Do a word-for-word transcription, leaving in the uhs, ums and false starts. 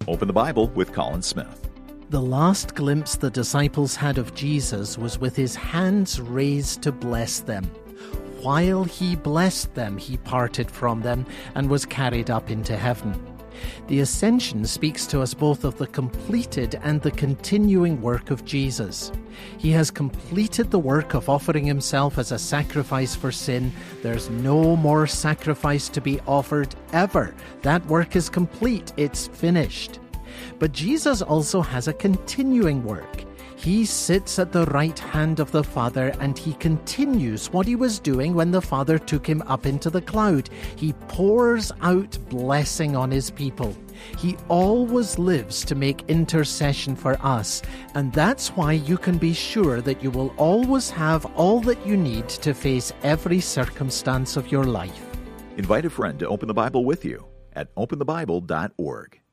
Open the Bible with Colin Smith. The last glimpse the disciples had of Jesus was with his hands raised to bless them. While he blessed them, he parted from them and was carried up into heaven. The ascension speaks to us both of the completed and the continuing work of Jesus. He has completed the work of offering himself as a sacrifice for sin. There's no more sacrifice to be offered ever. That work is complete. It's finished. But Jesus also has a continuing work. He sits at the right hand of the Father, and he continues what he was doing when the Father took him up into the cloud. He pours out blessing on his people. He always lives to make intercession for us, and that's why you can be sure that you will always have all that you need to face every circumstance of your life. Invite a friend to open the Bible with you at open the bible dot org.